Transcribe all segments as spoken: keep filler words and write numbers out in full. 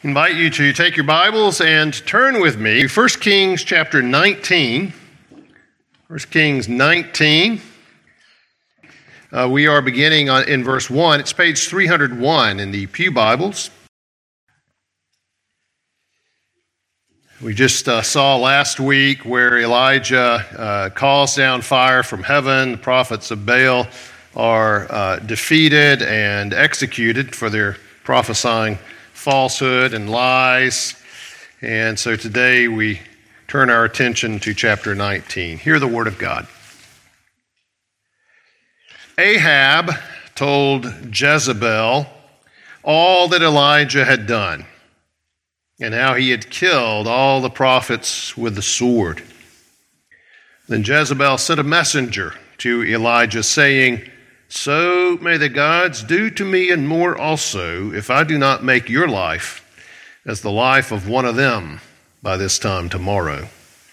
Invite you to take your Bibles and turn with me to First Kings chapter nineteen. First Kings nineteen. Uh, we are beginning on, in verse one. It's page three hundred one in the Pew Bibles. We just uh, saw last week where Elijah uh, calls down fire from heaven. The prophets of Baal are uh, defeated and executed for their prophesying falsehood and lies. And so today we turn our attention to chapter nineteen. Hear the word of God. Ahab told Jezebel all that Elijah had done and how he had killed all the prophets with the sword. Then Jezebel sent a messenger to Elijah saying, "So may the gods do to me and more also, if I do not make your life as the life of one of them by this time tomorrow."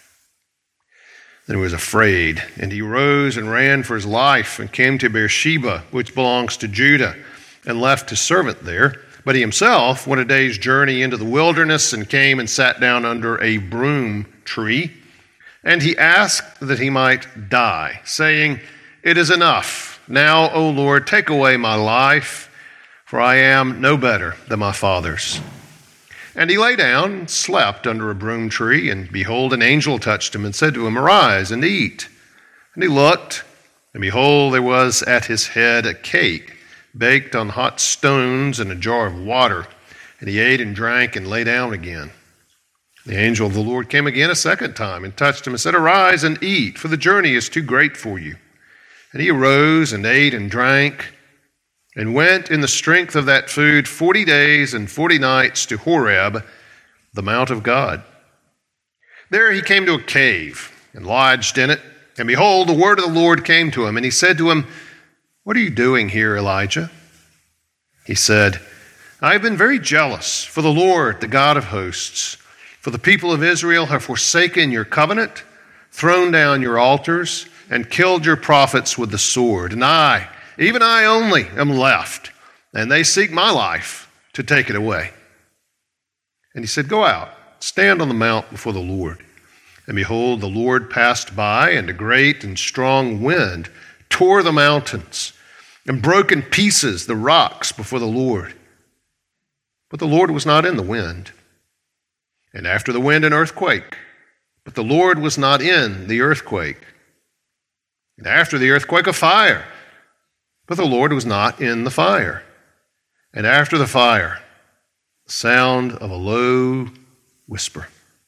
Then he was afraid, and he rose and ran for his life and came to Beersheba, which belongs to Judah, and left his servant there. But he himself went a day's journey into the wilderness and came and sat down under a broom tree. And he asked that he might die, saying, "It is enough. Now, O Lord, take away my life, for I am no better than my fathers." And he lay down and slept under a broom tree, and behold, an angel touched him and said to him, "Arise and eat." And he looked, and behold, there was at his head a cake baked on hot stones and a jar of water. And he ate and drank and lay down again. The angel of the Lord came again a second time and touched him and said, "Arise and eat, for the journey is too great for you." And he arose and ate and drank and went in the strength of that food forty days and forty nights to Horeb, the mount of God. There he came to a cave and lodged in it. And behold, the word of the Lord came to him. And he said to him, "What are you doing here, Elijah?" He said, "I have been very jealous for the Lord, the God of hosts. For the people of Israel have forsaken your covenant, thrown down your altars, and killed your prophets with the sword. And I, even I only, am left, and they seek my life to take it away." And he said, "Go out, stand on the mount before the Lord." And behold, the Lord passed by, and a great and strong wind tore the mountains and broke in pieces the rocks before the Lord. But the Lord was not in the wind. And after the wind, an earthquake. But the Lord was not in the earthquake. And after the earthquake, a fire. But the Lord was not in the fire. And after the fire, the sound of a low whisper.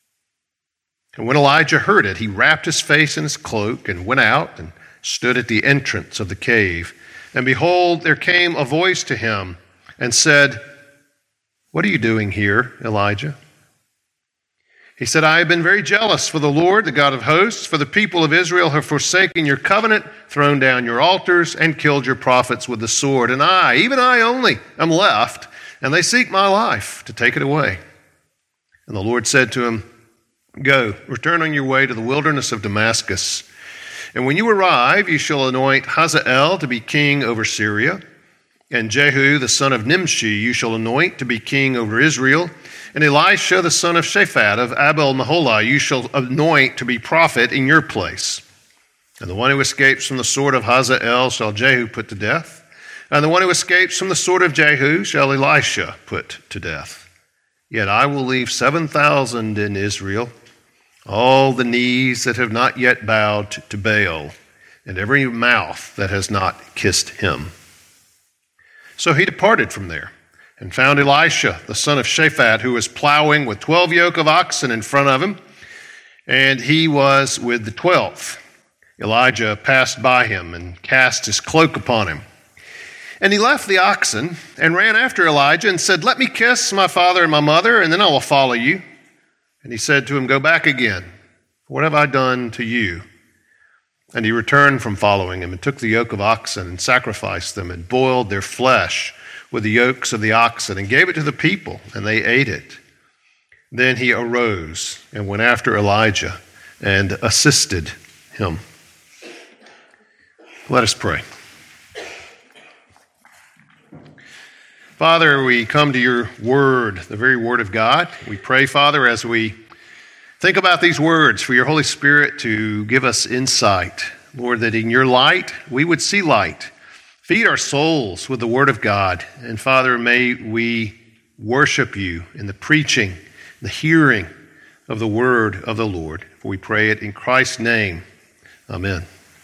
And when Elijah heard it, he wrapped his face in his cloak and went out and stood at the entrance of the cave. And behold, there came a voice to him and said, "What are you doing here, Elijah?" He said, "I have been very jealous for the Lord, the God of hosts, for the people of Israel have forsaken your covenant, thrown down your altars, and killed your prophets with the sword. And I, even I only, am left, and they seek my life to take it away." And the Lord said to him, "Go, return on your way to the wilderness of Damascus. And when you arrive, you shall anoint Hazael to be king over Syria, and Jehu, the son of Nimshi, you shall anoint to be king over Israel. And Elisha, the son of Shaphat of Abel-Meholah, you shall anoint to be prophet in your place. And the one who escapes from the sword of Hazael shall Jehu put to death. And the one who escapes from the sword of Jehu shall Elisha put to death. Yet I will leave seven thousand in Israel, all the knees that have not yet bowed to Baal, and every mouth that has not kissed him." So he departed from there and found Elisha, the son of Shaphat, who was plowing with twelve yoke of oxen in front of him, and he was with the twelfth. Elijah passed by him and cast his cloak upon him. And he left the oxen and ran after Elijah and said, "Let me kiss my father and my mother, and then I will follow you." And he said to him, "Go back again. What have I done to you?" And he returned from following him and took the yoke of oxen and sacrificed them and boiled their flesh with the yokes of the oxen and gave it to the people, and they ate it. Then he arose and went after Elijah and assisted him. Let us pray. Father, we come to your word, the very word of God. We pray, Father, as we think about these words, for your Holy Spirit to give us insight. Lord, that in your light, we would see light. Feed our souls with the word of God. And Father, may we worship you in the preaching, the hearing of the word of the Lord. For we pray it in Christ's name. Amen.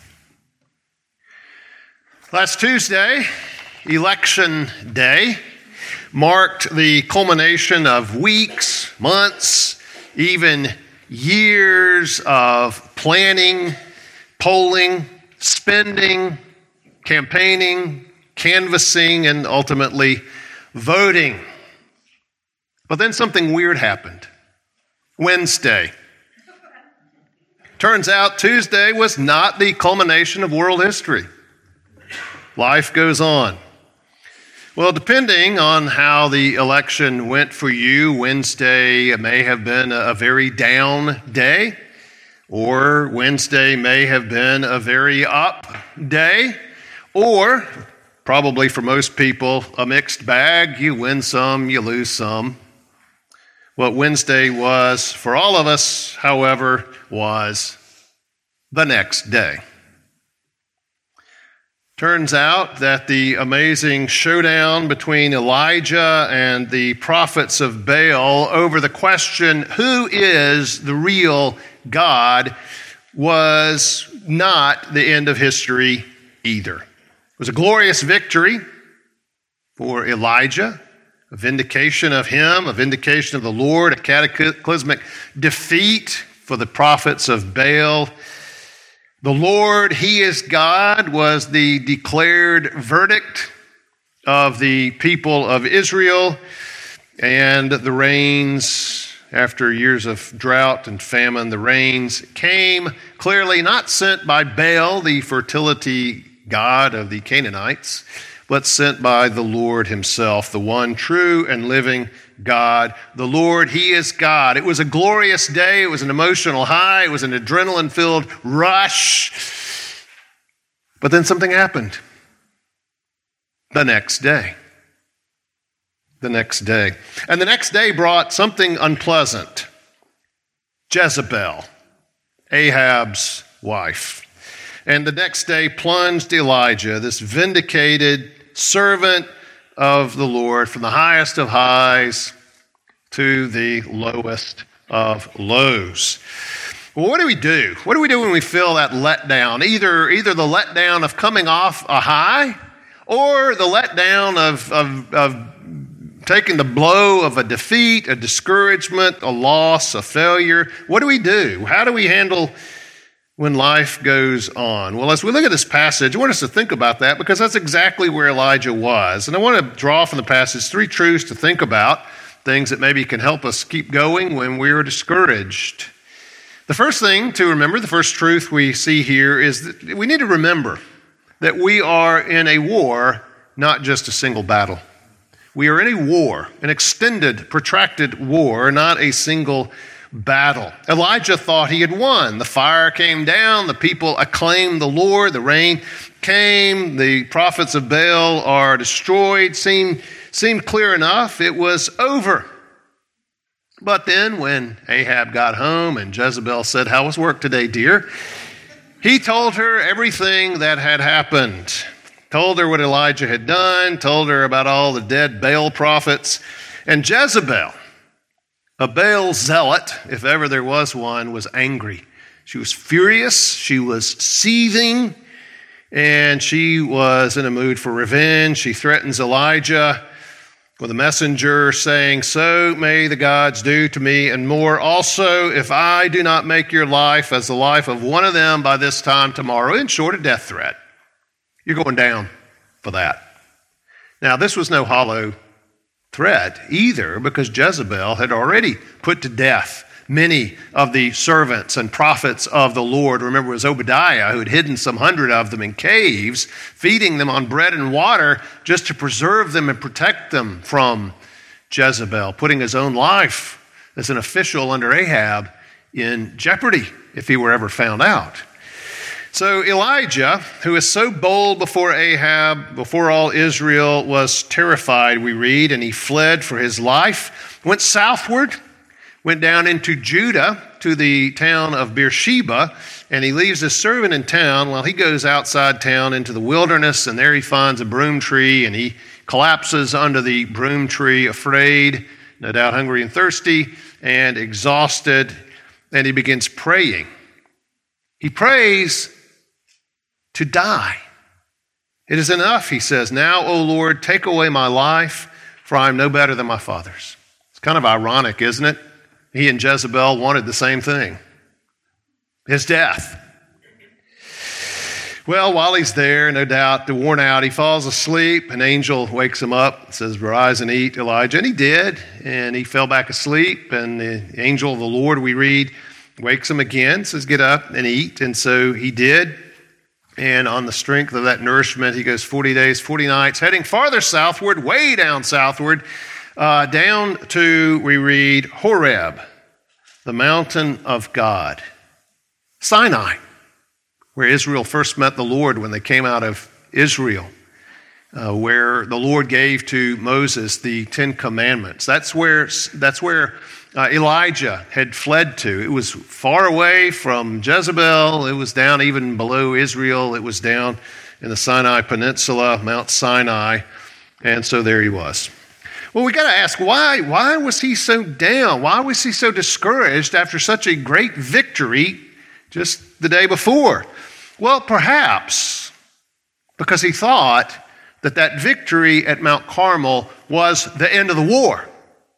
Last Tuesday, Election Day, marked the culmination of weeks, months, even years of planning, polling, spending, campaigning, canvassing, and ultimately voting. But then something weird happened. Wednesday. Turns out Tuesday was not the culmination of world history. Life goes on. Well, depending on how the election went for you, Wednesday may have been a very down day, or Wednesday may have been a very up day, or probably for most people, a mixed bag. You win some, you lose some. What Wednesday was for all of us, however, was the next day. Turns out that the amazing showdown between Elijah and the prophets of Baal over the question, who is the real God, was not the end of history either. It was a glorious victory for Elijah, a vindication of him, a vindication of the Lord, a cataclysmic defeat for the prophets of Baal. The Lord, He is God, was the declared verdict of the people of Israel, and the rains, after years of drought and famine, the rains came clearly not sent by Baal, the fertility god of the Canaanites, but sent by the Lord Himself, the one true and living God. The Lord, He is God. It was a glorious day. It was an emotional high. It was an adrenaline-filled rush. But then something happened. The next day. The next day. And the next day brought something unpleasant. Jezebel, Ahab's wife. And the next day plunged Elijah, this vindicated servant of the Lord, from the highest of highs to the lowest of lows. Well, what do we do? What do we do when we feel that letdown? Either, either the letdown of coming off a high, or the letdown of, of, of taking the blow of a defeat, a discouragement, a loss, a failure. What do we do? How do we handle when life goes on? Well, as we look at this passage, I want us to think about that, because that's exactly where Elijah was. And I want to draw from the passage three truths to think about, things that maybe can help us keep going when we're discouraged. The first thing to remember, the first truth we see here, is that we need to remember that we are in a war, not just a single battle. We are in a war, an extended, protracted war, not a single battle. Elijah thought he had won. The fire came down, the people acclaimed the Lord, the rain came, the prophets of Baal are destroyed. Seemed, seemed clear enough. It was over. But then when Ahab got home and Jezebel said, "How was work today, dear?" he told her everything that had happened. Told her what Elijah had done, told her about all the dead Baal prophets. And Jezebel, a Baal zealot, if ever there was one, was angry. She was furious, she was seething, and she was in a mood for revenge. She threatens Elijah with a messenger saying, "So may the gods do to me and more. Also, if I do not make your life as the life of one of them by this time tomorrow," in short, a death threat. You're going down for that. Now, this was no hollow threat either, because Jezebel had already put to death many of the servants and prophets of the Lord. Remember, it was Obadiah who had hidden some hundred of them in caves, feeding them on bread and water just to preserve them and protect them from Jezebel, putting his own life as an official under Ahab in jeopardy if he were ever found out. So Elijah, who is so bold before Ahab, before all Israel, was terrified, we read, and he fled for his life, went southward, went down into Judah to the town of Beersheba, and he leaves his servant in town while he goes outside town into the wilderness, and there he finds a broom tree, and he collapses under the broom tree, afraid, no doubt hungry and thirsty, and exhausted, and he begins praying. He prays to die. It is enough, he says, now, O Lord, take away my life, for I am no better than my fathers. It's kind of ironic, isn't it? He and Jezebel wanted the same thing, his death. Well, while he's there, no doubt, worn out, he falls asleep. An angel wakes him up, says, rise and eat, Elijah. And he did, and he fell back asleep. And the angel of the Lord, we read, wakes him again, says, get up and eat. And so he did. And on the strength of that nourishment, he goes forty days, forty nights, heading farther southward, way down southward, uh, down to, we read, Horeb, the mountain of God. Sinai, where Israel first met the Lord when they came out of Israel, uh, where the Lord gave to Moses the Ten Commandments. That's where, that's where uh, Elijah had fled to. It was far away from Jezebel. It was down even below Israel. It was down in the Sinai Peninsula, Mount Sinai, and so there he was. Well, we got to ask, why, why was he so down? Why was he so discouraged after such a great victory just the day before? Well, perhaps because he thought that that victory at Mount Carmel was the end of the war.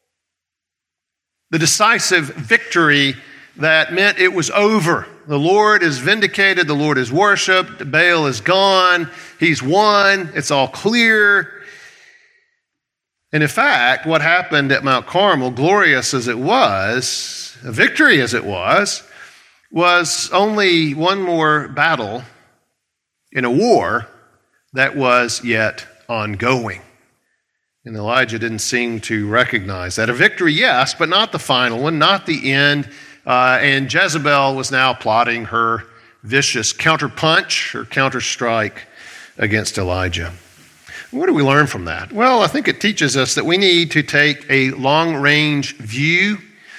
The decisive victory that meant it was over. The Lord is vindicated. The Lord is worshiped. Baal is gone. He's won. It's all clear. And in fact, what happened at Mount Carmel, glorious as it was, a victory as it was, was only one more battle in a war that was yet ongoing. And Elijah didn't seem to recognize that. A victory, yes, but not the final one, not the end. Uh, and Jezebel was now plotting her vicious counterpunch, her counterstrike against Elijah. What do we learn from that? Well, I think it teaches us that we need to take a long-range view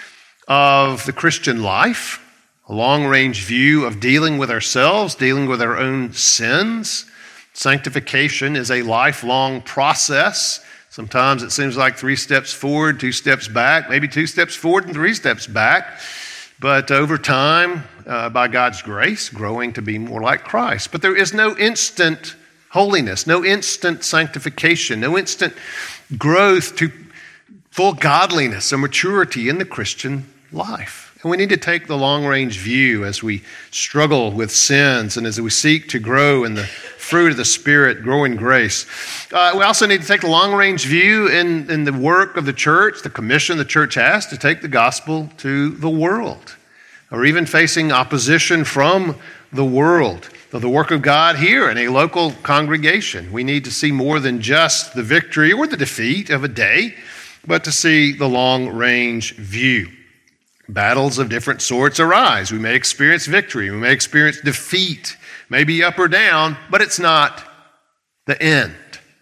of the Christian life, a long-range view of dealing with ourselves, dealing with our own sins. Sanctification is a lifelong process. Sometimes it seems like three steps forward, two steps back, maybe two steps forward and three steps back. But over time, uh, by God's grace, growing to be more like Christ. But there is no instant holiness, no instant sanctification, no instant growth to full godliness or maturity in the Christian life. And we need to take the long-range view as we struggle with sins and as we seek to grow in the fruit of the Spirit, grow in grace. Uh, we also need to take the long-range view in, in the work of the church, the commission the church has to take the gospel to the world, or even facing opposition from the world. Of the work of God here in a local congregation. We need to see more than just the victory or the defeat of a day, but to see the long-range view. Battles of different sorts arise. We may experience victory. We may experience defeat, maybe up or down, but it's not the end.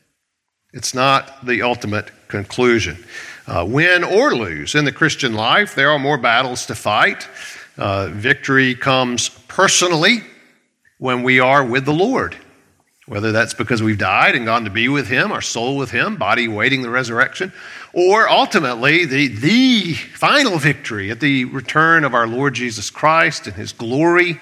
It's not the ultimate conclusion. Uh, win or lose in the Christian life, there are more battles to fight. Uh, victory comes personally when we are with the Lord, whether that's because we've died and gone to be with Him, our soul with Him, body awaiting the resurrection, or ultimately the, the final victory at the return of our Lord Jesus Christ and His glory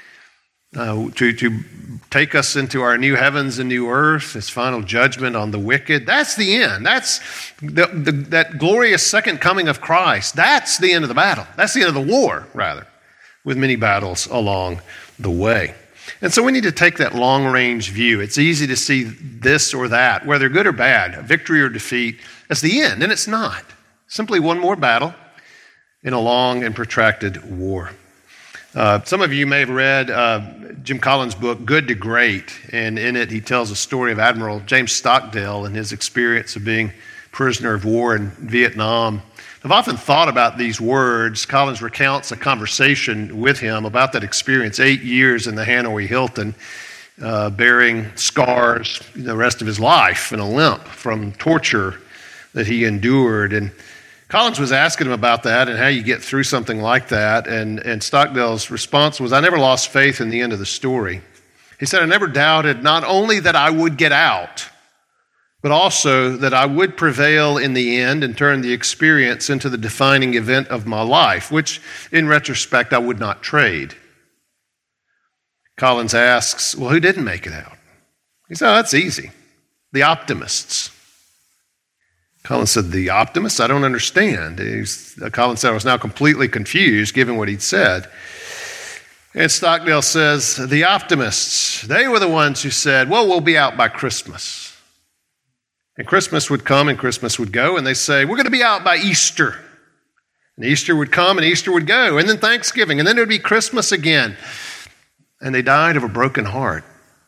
uh, to, to take us into our new heavens and new earth, His final judgment on the wicked. That's the end. That's the, the, that glorious second coming of Christ. That's the end of the battle. That's the end of the war, rather, with many battles along the way. And so we need to take that long-range view. It's easy to see this or that, whether good or bad, victory or defeat, as the end, and it's not. Simply one more battle in a long and protracted war. Uh, some of you may have read uh, Jim Collins' book, Good to Great, and in it he tells a story of Admiral James Stockdale and his experience of being prisoner of war in Vietnam. I've often thought about these words. Collins recounts a conversation with him about that experience, eight years in the Hanoi Hilton, uh, bearing scars the rest of his life and a limp from torture that he endured. And Collins was asking him about that and how you get through something like that. And, and Stockdale's response was, I never lost faith in the end of the story. He said, I never doubted not only that I would get out, but also that I would prevail in the end and turn the experience into the defining event of my life, which in retrospect I would not trade. Collins asks, well, who didn't make it out? He said, oh, that's easy. The optimists. Collins said, the optimists? I don't understand. He's, Collins said, I was now completely confused given what he'd said. And Stockdale says, the optimists, they were the ones who said, well, we'll be out by Christmas. And Christmas would come and Christmas would go, and they say, we're going to be out by Easter. And Easter would come and Easter would go, and then Thanksgiving, and then it would be Christmas again. And they died of a broken heart.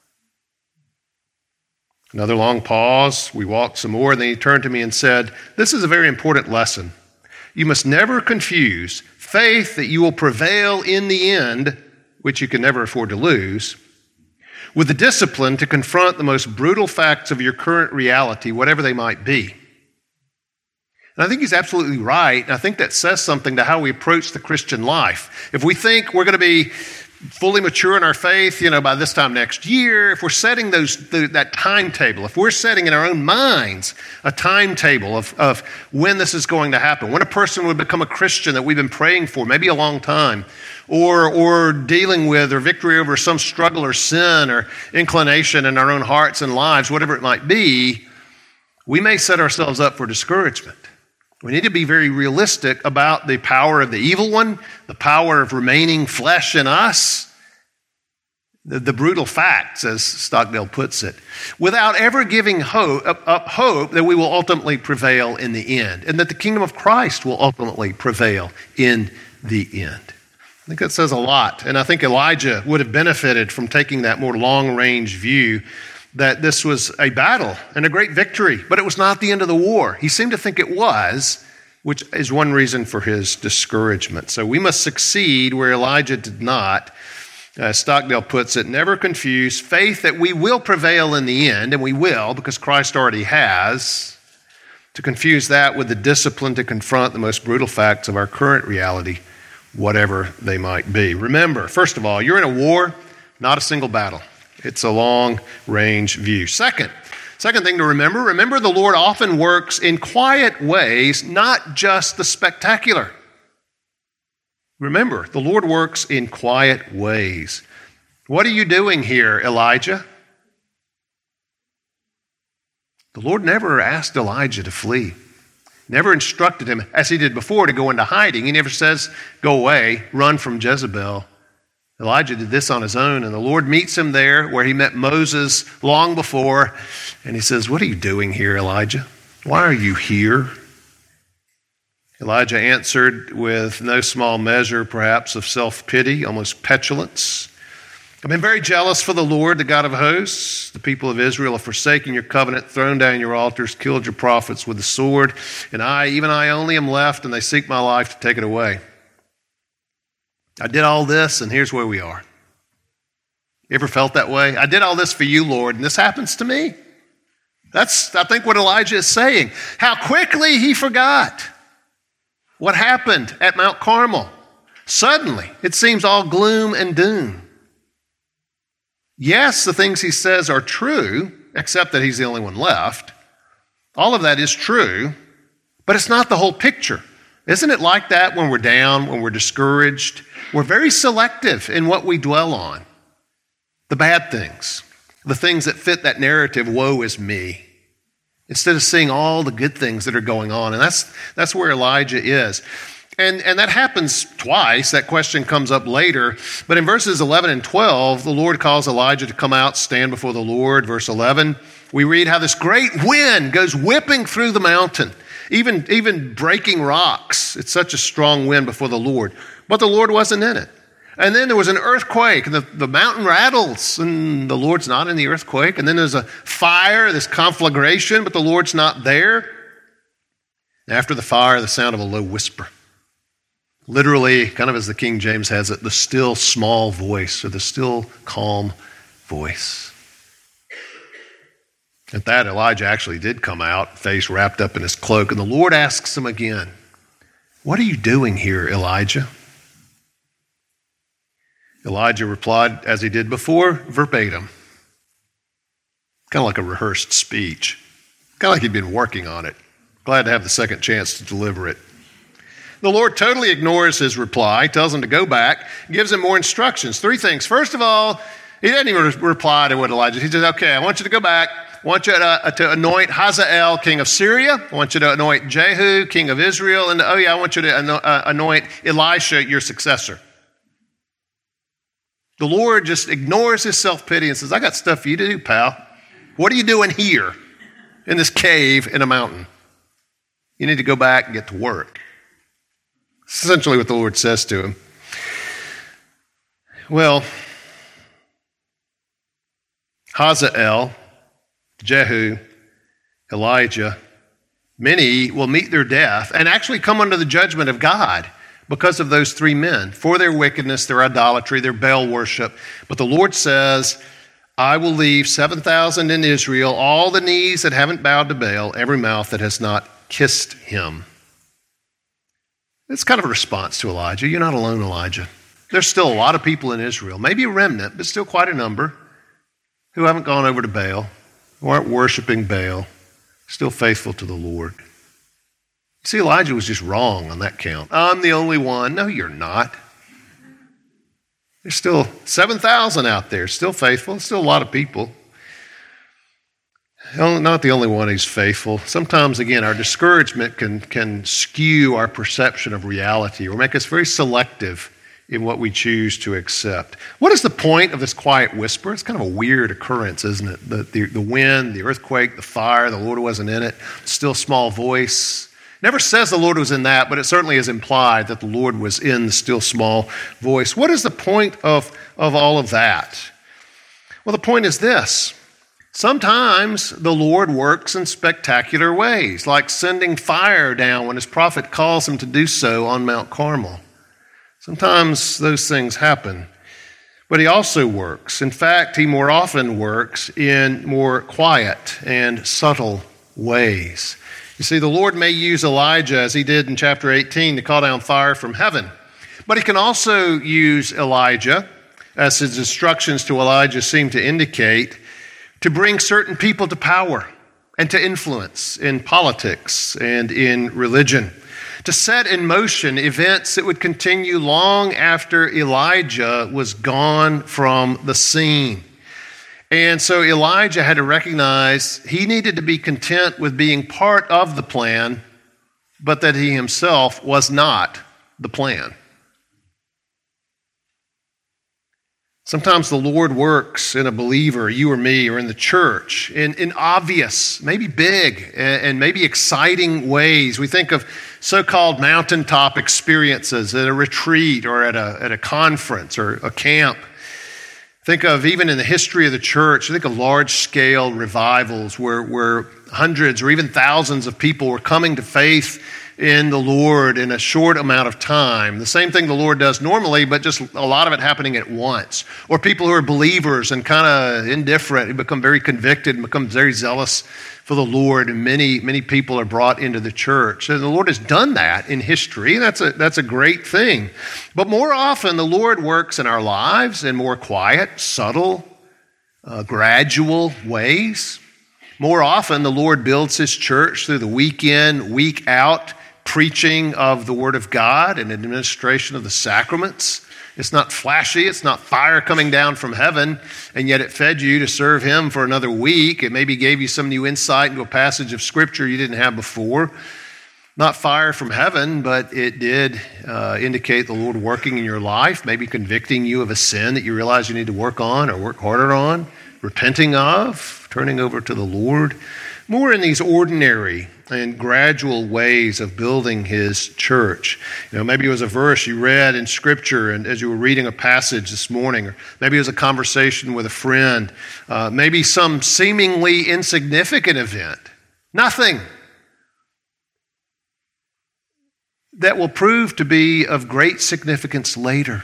Another long pause. We walked some more, and then he turned to me and said, this is a very important lesson. You must never confuse faith that you will prevail in the end, which you can never afford to lose, with the discipline to confront the most brutal facts of your current reality, whatever they might be. And I think he's absolutely right, and I think that says something to how we approach the Christian life. If we think we're going to be fully mature in our faith, you know, by this time next year, if we're setting those the, that timetable, if we're setting in our own minds a timetable of, of when this is going to happen, when a person would become a Christian that we've been praying for, maybe a long time, or or dealing with or victory over some struggle or sin or inclination in our own hearts and lives, whatever it might be, we may set ourselves up for discouragement. We need to be very realistic about the power of the evil one, the power of remaining flesh in us, the, the brutal facts, as Stockdale puts it, without ever giving hope, up, up hope that we will ultimately prevail in the end, and that the kingdom of Christ will ultimately prevail in the end. I think that says a lot, and I think Elijah would have benefited from taking that more long-range view that this was a battle and a great victory, but it was not the end of the war. He seemed to think it was, which is one reason for his discouragement. So we must succeed where Elijah did not. As Stockdale puts it, never confuse faith that we will prevail in the end, and we will because Christ already has, to confuse that with the discipline to confront the most brutal facts of our current reality, whatever they might be. Remember, first of all, you're in a war, not a single battle. It's a long-range view. Second, second thing to remember, remember the Lord often works in quiet ways, not just the spectacular. Remember, the Lord works in quiet ways. What are you doing here, Elijah? The Lord never asked Elijah to flee. Never instructed him, as he did before, to go into hiding. He never says, go away, run from Jezebel. Elijah did this on his own, and the Lord meets him there where he met Moses long before, and he says, what are you doing here, Elijah? Why are you here? Elijah answered with no small measure, perhaps, of self-pity, almost petulance. I've been very jealous for the Lord, the God of hosts. The people of Israel have forsaken your covenant, thrown down your altars, killed your prophets with the sword, and I, even I only am left, and they seek my life to take it away. I did all this, and here's where we are. You ever felt that way? I did all this for you, Lord, and this happens to me. That's, I think, what Elijah is saying. How quickly he forgot what happened at Mount Carmel. Suddenly, it seems all gloom and doom. Yes, the things he says are true, except that he's the only one left. All of that is true, but it's not the whole picture. Isn't it like that when we're down, when we're discouraged? We're very selective in what we dwell on. The bad things, the things that fit that narrative, woe is me, instead of seeing all the good things that are going on. And that's that's where Elijah is. And, and that happens twice. That question comes up later. But in verses eleven and twelve, the Lord calls Elijah to come out, stand before the Lord. Verse eleven, we read how this great wind goes whipping through the mountain, even, even breaking rocks. It's such a strong wind before the Lord. But the Lord wasn't in it. And then there was an earthquake, and the, the mountain rattles, and the Lord's not in the earthquake. And then there's a fire, this conflagration, but the Lord's not there. After the fire, the sound of a low whisper. Literally, kind of as the King James has it, the still small voice, or the still calm voice. At that, Elijah actually did come out, face wrapped up in his cloak, and the Lord asks him again, "What are you doing here, Elijah?" Elijah replied, as he did before, verbatim. Kind of like a rehearsed speech. Kind of like he'd been working on it. Glad to have the second chance to deliver it. The Lord totally ignores his reply, tells him to go back, gives him more instructions. Three things. First of all, he doesn't even reply to what Elijah said. He says, okay, I want you to go back. I want you to, uh, to anoint Hazael, king of Syria. I want you to anoint Jehu, king of Israel. And oh yeah, I want you to anoint Elisha, your successor. The Lord just ignores his self-pity and says, I got stuff for you to do, pal. What are you doing here in this cave in a mountain? You need to go back and get to work. It's essentially what the Lord says to him. Well, Hazael, Jehu, Elijah, many will meet their death and actually come under the judgment of God because of those three men, for their wickedness, their idolatry, their Baal worship. But the Lord says, I will leave seven thousand in Israel, all the knees that haven't bowed to Baal, every mouth that has not kissed him. It's kind of a response to Elijah. You're not alone, Elijah. There's still a lot of people in Israel, maybe a remnant, but still quite a number, who haven't gone over to Baal, who aren't worshiping Baal, still faithful to the Lord. You see, Elijah was just wrong on that count. I'm the only one. No, you're not. There's still seven thousand out there, still faithful, still a lot of people. Not the only one who's faithful. Sometimes, again, our discouragement can, can skew our perception of reality or make us very selective in what we choose to accept. What is the point of this quiet whisper? It's kind of a weird occurrence, isn't it? The, the, the wind, the earthquake, the fire, the Lord wasn't in it, still small voice. Never says the Lord was in that, but it certainly is implied that the Lord was in the still small voice. What is the point of, of all of that? Well, the point is this. Sometimes the Lord works in spectacular ways, like sending fire down when his prophet calls him to do so on Mount Carmel. Sometimes those things happen. But he also works. In fact, he more often works in more quiet and subtle ways. You see, the Lord may use Elijah, as he did in chapter eighteen, to call down fire from heaven. But he can also use Elijah, as his instructions to Elijah seem to indicate, to bring certain people to power and to influence in politics and in religion, to set in motion events that would continue long after Elijah was gone from the scene. And so Elijah had to recognize he needed to be content with being part of the plan, but that he himself was not the plan. Sometimes the Lord works in a believer, you or me, or in the church, in, in obvious, maybe big, and, and maybe exciting ways. We think of so-called mountaintop experiences at a retreat or at a, at a conference or a camp. Think of, even in the history of the church, think of large-scale revivals where, where hundreds or even thousands of people were coming to faith in the Lord in a short amount of time. The same thing the Lord does normally, but just a lot of it happening at once. Or people who are believers and kind of indifferent, who become very convicted and become very zealous for the Lord, and many, many people are brought into the church. And the Lord has done that in history. That's a, that's a great thing. But more often, the Lord works in our lives in more quiet, subtle, uh, gradual ways. More often, the Lord builds his church through the week in, week out preaching of the Word of God and administration of the sacraments. It's not flashy. It's not fire coming down from heaven, and yet it fed you to serve him for another week. It maybe gave you some new insight into a passage of Scripture you didn't have before. Not fire from heaven, but it did uh, indicate the Lord working in your life, maybe convicting you of a sin that you realize you need to work on or work harder on, repenting of, turning over to the Lord. More in these ordinary and gradual ways of building his church. You know, maybe it was a verse you read in Scripture and as you were reading a passage this morning, or maybe it was a conversation with a friend, uh, maybe some seemingly insignificant event. Nothing. that will prove to be of great significance later.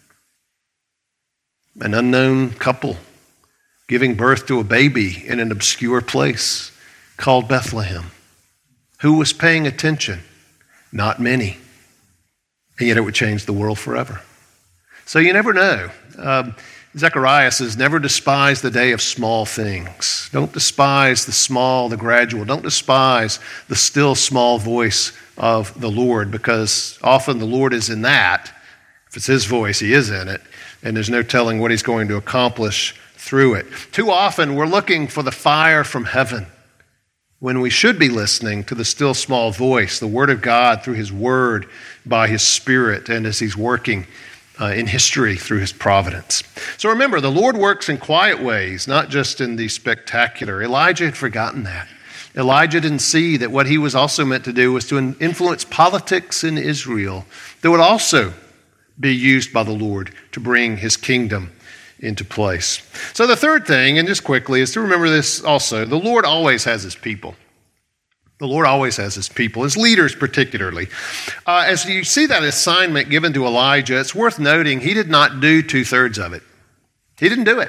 An unknown couple giving birth to a baby in an obscure place called Bethlehem. Who was paying attention? Not many. And yet it would change the world forever. So you never know. Um, Zechariah says, never despise the day of small things. Don't despise the small, the gradual. Don't despise the still small voice of the Lord, because often the Lord is in that. If it's his voice, he is in it, and there's no telling what he's going to accomplish through it. Too often we're looking for the fire from heaven when we should be listening to the still small voice, the Word of God through his Word by his Spirit, and as he's working Uh, in history through his providence. So remember, the Lord works in quiet ways, not just in the spectacular. Elijah had forgotten that. Elijah didn't see that what he was also meant to do was to influence politics in Israel that would also be used by the Lord to bring his kingdom into place. So the third thing, and just quickly, is to remember this also. The Lord always has his people. The Lord always has his people, his leaders particularly. Uh, as you see that assignment given to Elijah, it's worth noting he did not do two-thirds of it. He didn't do it.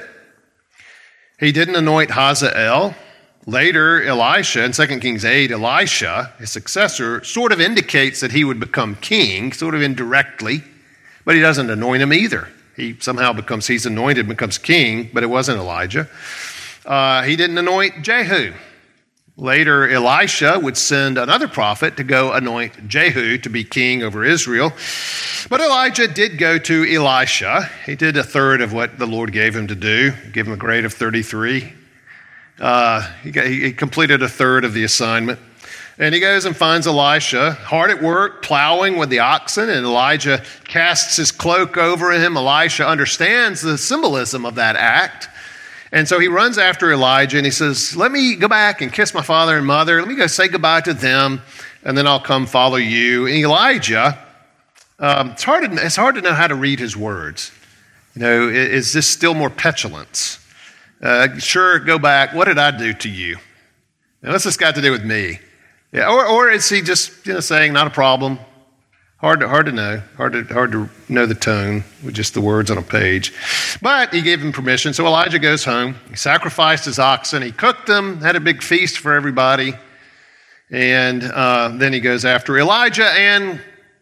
He didn't anoint Hazael. Later, Elisha, in Second Kings eight, Elisha, his successor, sort of indicates that he would become king, sort of indirectly, but he doesn't anoint him either. He somehow becomes, he's anointed, becomes king, but it wasn't Elijah. Uh, he didn't anoint Jehu. Later, Elisha would send another prophet to go anoint Jehu to be king over Israel. But Elijah did go to Elisha. He did a third of what the Lord gave him to do, gave him a grade of thirty-three. Uh, he, got, he completed a third of the assignment. And he goes and finds Elisha hard at work, plowing with the oxen, and Elijah casts his cloak over him. Elisha understands the symbolism of that act. And so he runs after Elijah and he says, let me go back and kiss my father and mother. Let me go say goodbye to them, and then I'll come follow you. And Elijah, um, it's hard to, it's hard to know how to read his words. You know, is this still more petulance? Uh, sure, go back. What did I do to you? Now, what's this got to do with me? Yeah, or, or is he just, you know, saying, not a problem? Hard to, hard to know, hard to, hard to know the tone with just the words on a page. But he gave him permission. So Elijah goes home. He sacrificed his oxen. He cooked them, had a big feast for everybody. And uh, then he goes after Elijah and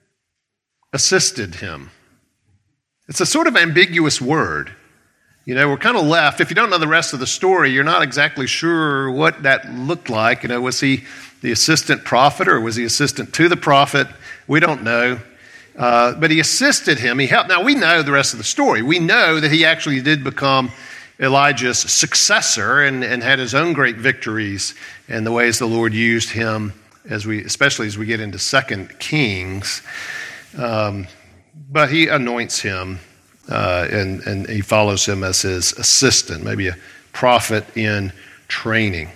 assisted him. It's a sort of ambiguous word. You know, we're kind of left. If you don't know the rest of the story, you're not exactly sure what that looked like. You know, was he the assistant prophet or was he assistant to the prophet? We don't know. Uh, but he assisted him. He helped. Now, we know the rest of the story. We know that he actually did become Elijah's successor and, and had his own great victories and the ways the Lord used him, as we, especially as we get into Second Kings. Um, but he anoints him uh, and, and he follows him as his assistant, maybe a prophet in training.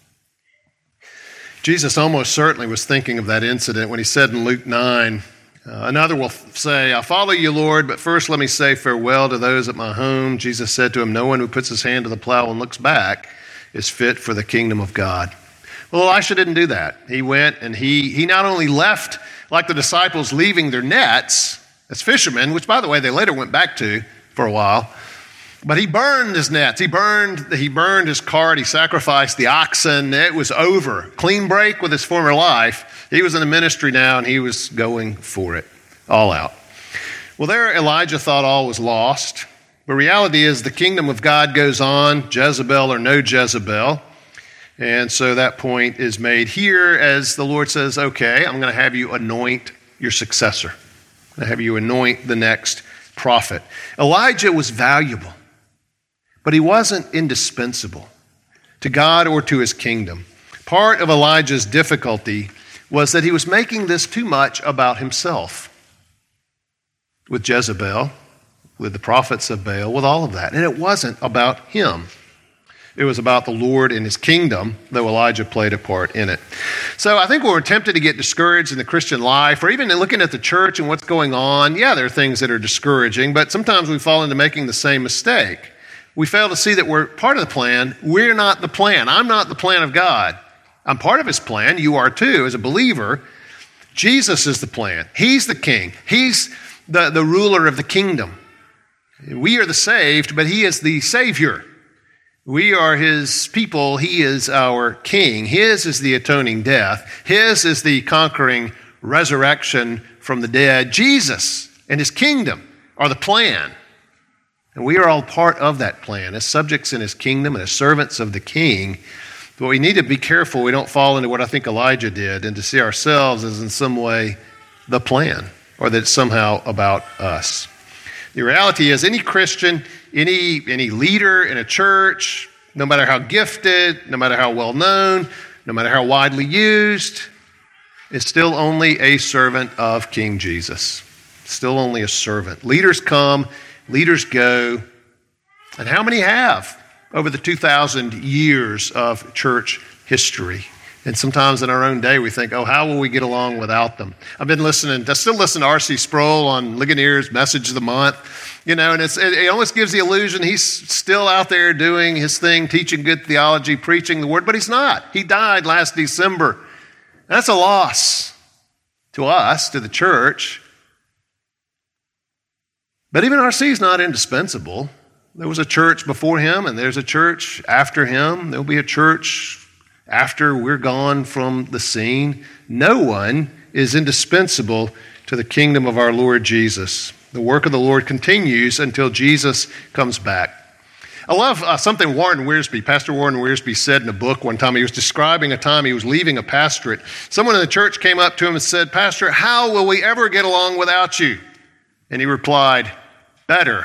Jesus almost certainly was thinking of that incident when he said in Luke nine, uh, another will say, I follow you, Lord, but first let me say farewell to those at my home. Jesus said to him, no one who puts his hand to the plow and looks back is fit for the kingdom of God. Well, Elisha didn't do that. He went and he, he not only left like the disciples leaving their nets as fishermen, which by the way, they later went back to for a while, but he burned his nets. He burned, he burned his cart. He sacrificed the oxen. It was over. Clean break with his former life. He was in the ministry now, and he was going for it, all out. Well, there Elijah thought all was lost. But reality is the kingdom of God goes on, Jezebel or no Jezebel. And so that point is made here as the Lord says, okay, I'm going to have you anoint your successor. I'm going to have you anoint the next prophet. Elijah was valuable. But he wasn't indispensable to God or to his kingdom. Part of Elijah's difficulty was that he was making this too much about himself. With Jezebel, with the prophets of Baal, with all of that. And it wasn't about him. It was about the Lord and his kingdom, though Elijah played a part in it. So I think when we're tempted to get discouraged in the Christian life, or even in looking at the church and what's going on, yeah, there are things that are discouraging, but sometimes we fall into making the same mistake. We fail to see that we're part of the plan. We're not the plan. I'm not the plan of God. I'm part of his plan. You are too, as a believer. Jesus is the plan. He's the king. He's the, the ruler of the kingdom. We are the saved, but he is the Savior. We are his people. He is our king. His is the atoning death. His is the conquering resurrection from the dead. Jesus and his kingdom are the plan. And we are all part of that plan as subjects in his kingdom and as servants of the king. But we need to be careful we don't fall into what I think Elijah did and to see ourselves as in some way the plan, or that it's somehow about us. The reality is any Christian, any, any leader in a church, no matter how gifted, no matter how well known, no matter how widely used, is still only a servant of King Jesus. Still only a servant. Leaders come, leaders go. And how many have over the two thousand years of church history? And sometimes in our own day we think, oh, how will we get along without them? I've been listening, I still listen to R C Sproul on Ligonier's Message of the Month, you know, and it's, it, it almost gives the illusion he's still out there doing his thing, teaching good theology, preaching the word, but he's not. He died last December. That's a loss to us, to the church. But even R C is not indispensable. There was a church before him, and there's a church after him. There'll be a church after we're gone from the scene. No one is indispensable to the kingdom of our Lord Jesus. The work of the Lord continues until Jesus comes back. I love uh, something Warren Wiersbe, Pastor Warren Wiersbe, said in a book one time. He was describing a time he was leaving a pastorate. Someone in the church came up to him and said, "Pastor, how will we ever get along without you?" And he replied, "Better."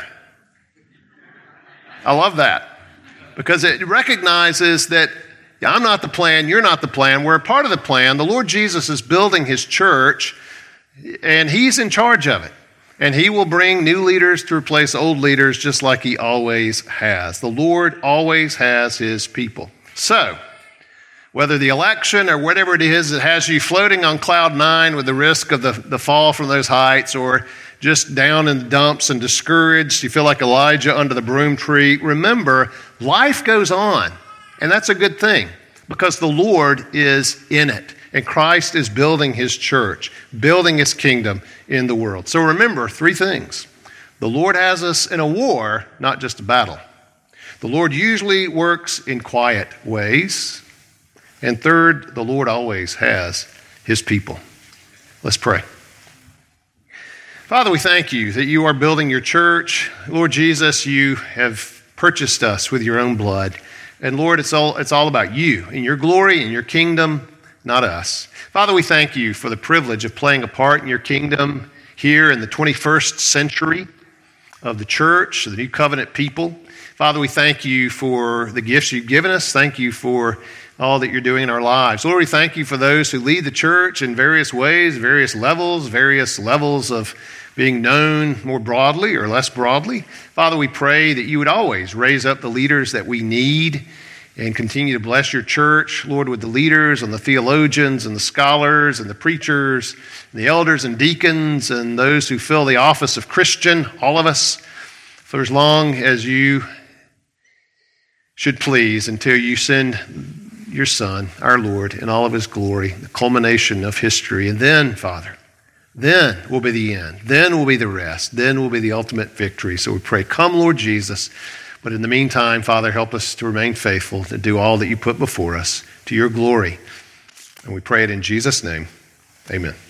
I love that because it recognizes that I'm not the plan, you're not the plan, we're a part of the plan. The Lord Jesus is building his church, and he's in charge of it. And he will bring new leaders to replace old leaders just like he always has. The Lord always has his people. So, whether the election or whatever it is that has you floating on cloud nine with the risk of the, the fall from those heights, or just down in the dumps and discouraged, you feel like Elijah under the broom tree, remember, life goes on. And that's a good thing because the Lord is in it. And Christ is building his church, building his kingdom in the world. So remember three things. The Lord has us in a war, not just a battle. The Lord usually works in quiet ways. And third, the Lord always has his people. Let's pray. Father, we thank you that you are building your church. Lord Jesus, you have purchased us with your own blood. And Lord, it's all, it's all about you and your glory and your kingdom, not us. Father, we thank you for the privilege of playing a part in your kingdom here in the twenty-first century of the church, the new covenant people. Father, we thank you for the gifts you've given us. Thank you for all that you're doing in our lives. Lord, we thank you for those who lead the church in various ways, various levels, various levels of being known more broadly or less broadly. Father, we pray that you would always raise up the leaders that we need and continue to bless your church, Lord, with the leaders and the theologians and the scholars and the preachers, and the elders and deacons and those who fill the office of Christian, all of us, for as long as you should please until you send your Son, our Lord, in all of his glory, the culmination of history. And then, Father, then will be the end. Then will be the rest. Then will be the ultimate victory. So we pray, come, Lord Jesus. But in the meantime, Father, help us to remain faithful, to do all that you put before us to your glory. And we pray it in Jesus' name. Amen.